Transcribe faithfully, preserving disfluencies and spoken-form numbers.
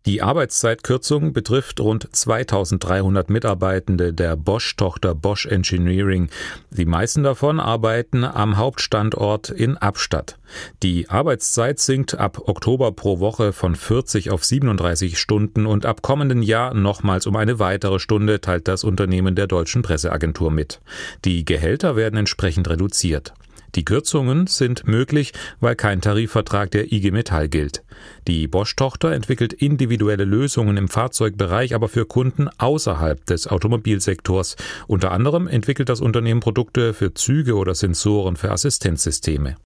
Die Arbeitszeitkürzung betrifft rund zweitausenddreihundert Mitarbeitende der Bosch-Tochter Bosch Engineering. Die meisten davon arbeiten am Hauptstandort in Abstatt. Die Arbeitszeit sinkt ab Oktober pro Woche von vierzig auf siebenunddreißig Stunden und ab kommenden Jahr nochmals um eine weitere Stunde, teilt das Unternehmen der Deutschen Presseagentur mit. Die Gehälter werden entsprechend reduziert. Die Kürzungen sind möglich, weil kein Tarifvertrag der I G Metall gilt. Die Bosch-Tochter entwickelt individuelle Lösungen im Fahrzeugbereich, aber für Kunden außerhalb des Automobilsektors. Unter anderem entwickelt das Unternehmen Produkte für Züge oder Sensoren für Assistenzsysteme.